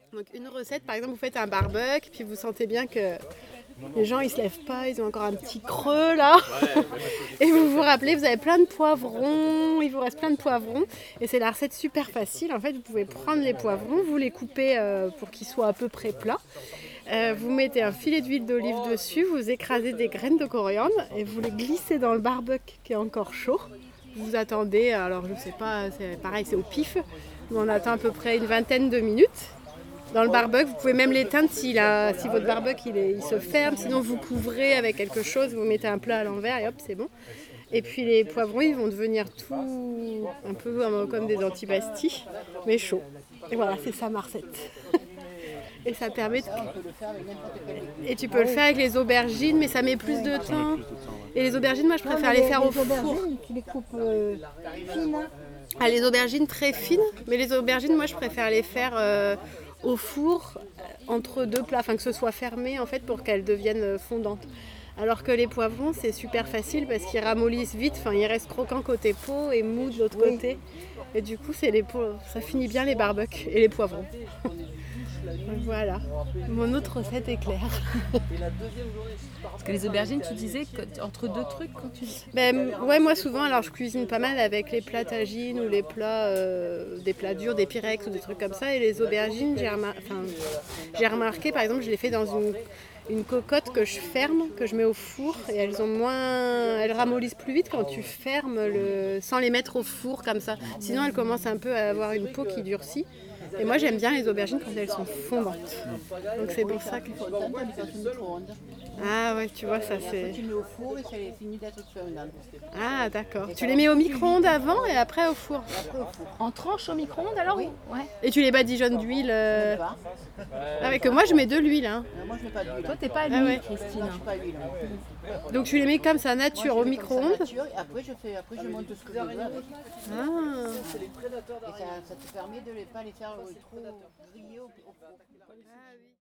Donc une recette, par exemple, vous faites un barbecue, puis vous sentez bien que les gens ils se lèvent pas, ils ont encore un petit creux là. Et vous vous rappelez, vous avez plein de poivrons, il vous reste plein de poivrons. Et c'est la recette super facile. En fait, vous pouvez prendre les poivrons, vous les coupez pour qu'ils soient à peu près plats. Vous mettez un filet d'huile d'olive dessus, vous écrasez des graines de coriandre et vous les glissez dans le barbecue qui est encore chaud. Vous attendez, alors je sais pas, c'est pareil, c'est au pif. On attend à peu près une vingtaine de minutes. Dans le barbecue, vous pouvez même l'éteindre si votre barbecue il se ferme. Sinon, vous couvrez avec quelque chose, vous mettez un plat à l'envers et hop, c'est bon. Et puis les poivrons, ils vont devenir tout un peu comme des antipastilles, mais chauds. Et voilà, c'est ça ma recette. Et ça permet de... Et tu peux le faire avec les aubergines, mais ça met plus de temps. Et les aubergines, moi, je préfère les faire au four. Tu les coupes fines. Ah, les aubergines très fines, mais les aubergines, moi, je préfère les faire au four entre deux plats, enfin que ce soit fermé en fait pour qu'elles deviennent fondantes. Alors que les poivrons, c'est super facile parce qu'ils ramollissent vite, enfin ils restent croquants côté peau et mous de l'autre côté. Et du coup, ça finit bien les barbecues et les poivrons. Voilà, mon autre recette est claire. Parce que les aubergines, tu disais entre deux trucs quand tu... Ouais, moi souvent, alors je cuisine pas mal avec les plats tagines ou les plats, des plats durs, des pyrex ou des trucs comme ça. Et les aubergines, j'ai remarqué, par exemple, je les fais dans une cocotte que je ferme, que je mets au four. Et elles ramollissent plus vite quand tu fermes sans les mettre au four comme ça. Sinon, elles commencent un peu à avoir une peau qui durcit. Et moi j'aime bien les aubergines quand elles sont fondantes. Donc c'est pour ça que... Ah ouais, tu vois, ça c'est... Tu mets au four et ça finit d'être fondant. Ah d'accord. Tu les mets au micro-ondes avant et après au four. En tranche au micro-ondes alors? Oui. Ouais. Et tu les badigeonnes d'huile Ah ouais, que moi je mets de l'huile. Hein. Moi je mets pas d'huile. Toi t'es pas à Ah l'huile, ouais. Christine. Non, je suis pas d'huile. Donc tu les mets comme ça nature au micro-ondes. Après je monte ce que je veux avec. Ah. Et ça te permet de ne pas les faire trop griller au four.